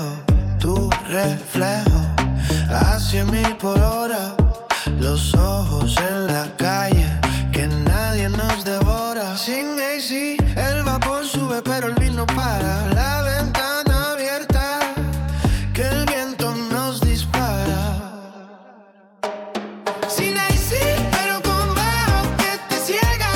veo tu reflejo a 100.000 por hora. Los ojos en la calle, que nadie nos devora. Sin AC, el vapor sube pero el beat no para. La ventana abierta, que el viento nos dispara. Sin AC, pero con bajo que te ciega.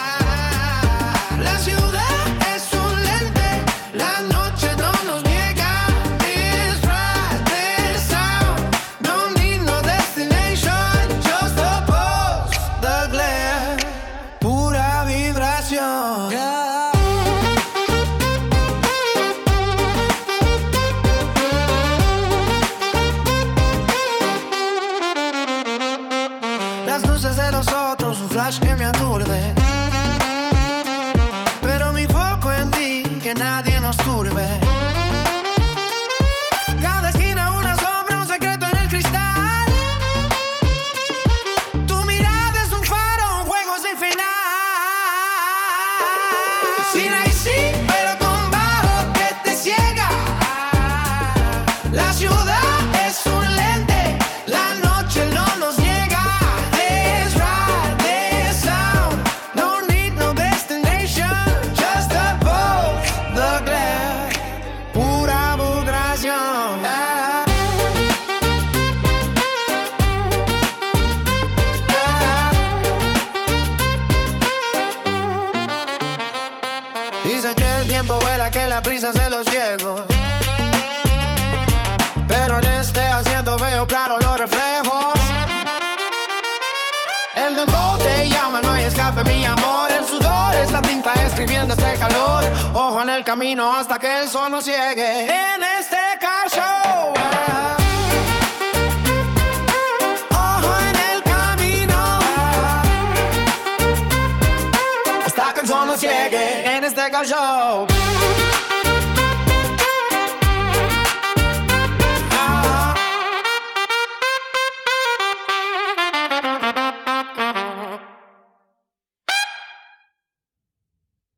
La ciudad es un lente, la noche no nos niega. It's right, the sound, no need no destination, just the pulse, the glare, pura vibración. Las luces de los otros, un flash que me aturde, pero mi foco en ti, que nadie nos turbe. Cada esquina una sombra, un secreto en el cristal. Tu mirada es un faro, un juego sin final. Sin AC, pero con bajo que te ciega. La ciudad es un lente, la noche no nos niega. It's right, the sound, no need no destination, just the pulse, the glare, pura vibración. Dicen que el tiempo vuela, que la prisa se los ciegos, pero en este asiento veo claro los reflejos. El dembow te llama, no hay escape, mi amor. El sudor es la tinta escribiendo este calor. Ojo en el camino hasta que el sol nos ciegue. En este car show. Ojo en el camino hasta que el sol nos ciegue. En este car show.